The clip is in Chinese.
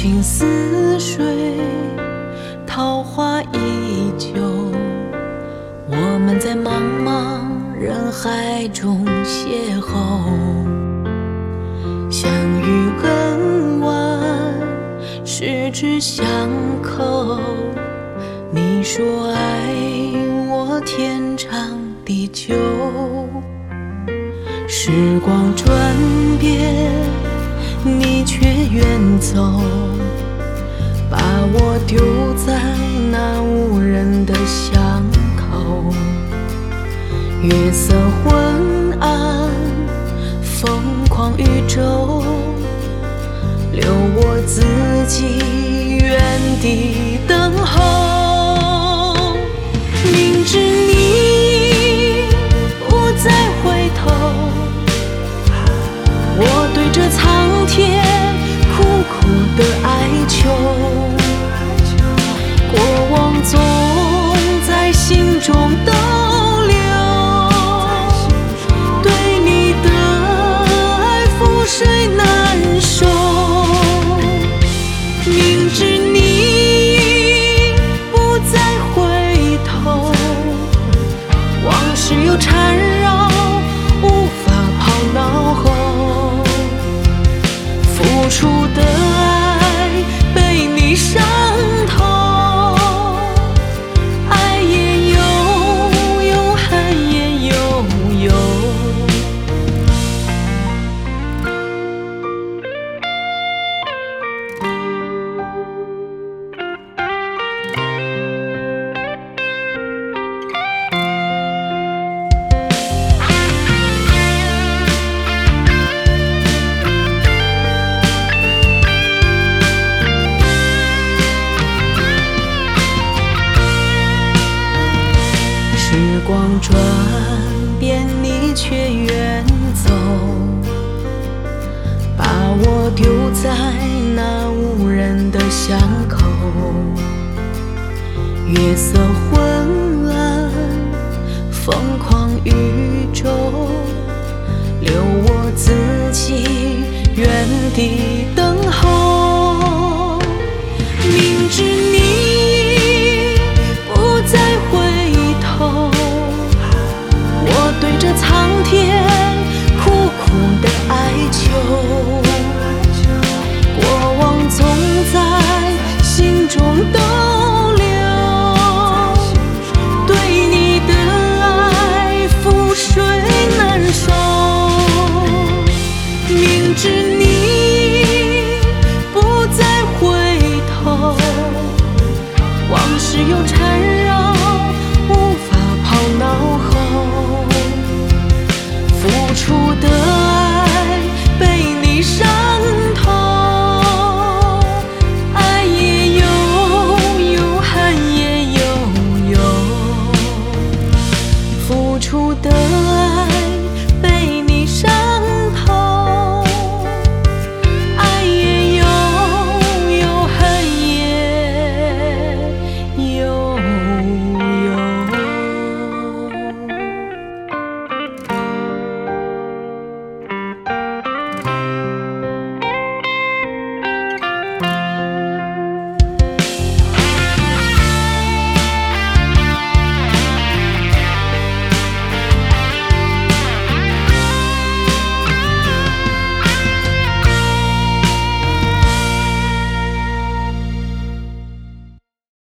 情似水，桃花依旧。我们在茫茫人海中邂逅，相遇恨晚，十指相扣。你说爱我天长地久，时光转变，你却远走，把我丢在那无人的巷口。月色昏暗，疯狂宇宙，留我自己原地等候。明知你不再回头，我对着苍天苦苦的哀求，过往总在心中逗留，对你的爱覆水难收。明知你不再回头，往事又缠绕，无法抛脑后。付出的爱被你伤透，爱也悠悠，恨也悠悠。时光转变，你却远走，把我丢在那无人的巷口。月色昏暗，疯狂宇宙，留我自己原地等候。明知你不再回头，我对着苍天苦苦的哀求，过往总在心中逗留，对你的爱覆水难收。明知你不再回头，往事又缠绕。